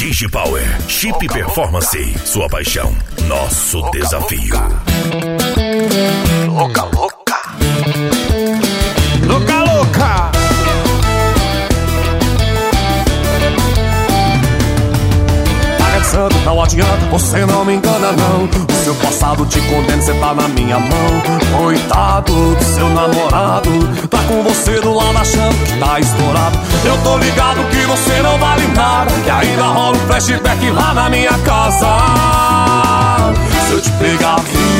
DigiPower, Chip Performance, sua paixão, nosso desafio. Louca, louca. Louca, louca. Paga de santo, não adianta, você não me engana não. O seu passado te condena, você tá na minha mão. Coitado do seu namorado, tá com você do lado achando que tá estourado. Eu tô ligado que você não vale nada, e ainda rola um flashback lá na minha casa. Se eu te pegar,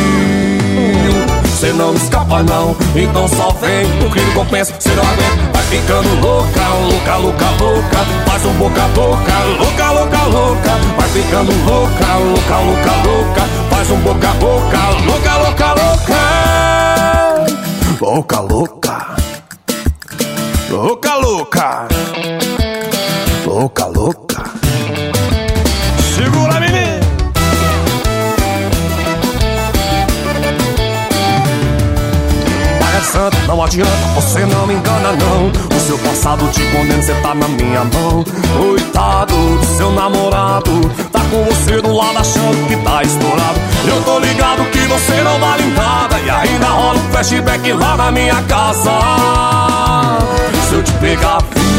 cê não me escapa não, então só vem. O crime compensa, cê não aguenta. Vai ficando louca, louca, louca, louca. Faz um boca a boca, louca, louca, louca. Vai ficando louca, louca, louca, louca. Faz um boca a boca, louca, louca, louca. Louca, louca. Louca, louca. Louca, louca. Segura, menino. Santo, não adianta, você não me engana não. O seu passado te condena, você tá na minha mão. Coitado do seu namorado, tá com você do lado achando que tá estourado. Eu tô ligado que você não vale nada, e ainda rola um flashback lá na minha casa. Se eu te pegar,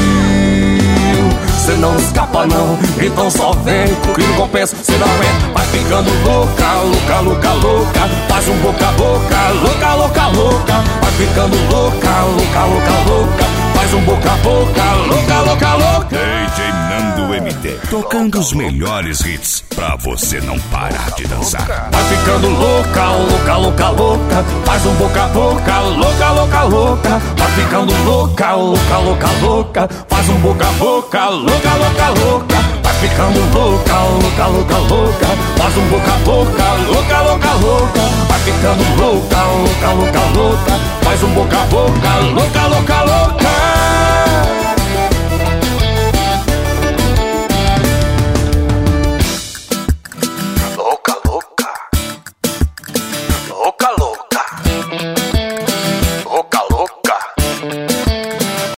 cê não escapa não, então só vem. O crime compensa, cê não aguenta. Vai ficando louca, louca, louca, louca. Faz um boca a boca, louca, louca, louca. Vai ficando louca, louca, louca, louca. Faz um boca a boca, louca, louca, louca. DJ Nando MT, tocando os melhores hits pra você não parar de dançar. Vai ficando louca, louca, louca, louca. Faz um boca a boca, louca, louca, louca. Vai ficando louca, louca, louca, louca. Faz um boca a boca, louca, louca, louca. Vai ficando louca, louca, louca, louca. Faz um boca a boca, louca, louca, louca. Vai ficando louca, louca, louca, louca. Faz um boca a boca, louca, louca, louca.